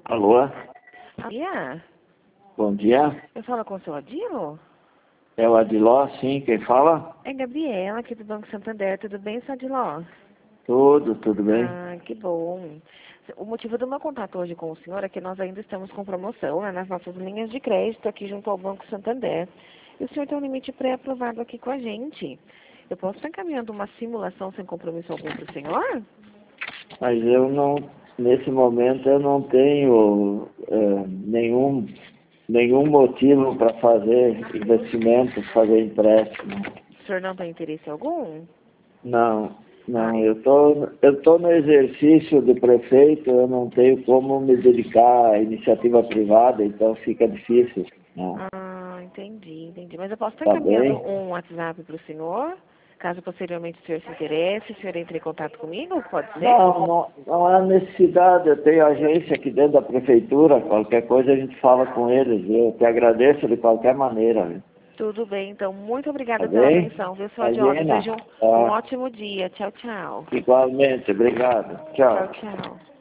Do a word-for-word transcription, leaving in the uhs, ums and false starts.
Alô? Dia? Bom dia. Eu falo com o seu Adilo? É o Adiló, sim, quem fala? É Gabriela, aqui do Banco Santander. Tudo bem, seu Adiló? Tudo, tudo bem. Ah, que bom. O motivo do meu contato hoje com o senhor é que nós ainda estamos com promoção, né, nas nossas linhas de crédito aqui junto ao Banco Santander. E o senhor tem um limite pré-aprovado aqui com a gente. Eu posso estar encaminhando uma simulação sem compromisso algum para o senhor? Mas eu não, nesse momento eu não tenho é, nenhum, nenhum motivo para fazer investimento, fazer empréstimo. O senhor não tem interesse algum? Não, não, Ai, eu tô, eu tô no exercício de prefeito, eu não tenho como me dedicar à iniciativa privada, então fica difícil, né? ah, entendi, entendi. Mas eu posso estar Tá encaminhando bem? um WhatsApp para o senhor? Caso posteriormente o senhor se interesse, o senhor entre em contato comigo, pode ser? Não, não, não há necessidade. Eu tenho agência aqui dentro da prefeitura. Qualquer coisa a gente fala com eles. Eu te agradeço de qualquer maneira. Viu? Tudo bem, então. Muito Tá obrigada pela bem? atenção, viu, seu Adiló? Imagina. Desejo um, um Tá. ótimo dia. Tchau, tchau. Igualmente. Obrigado. Tchau, Tchau. tchau.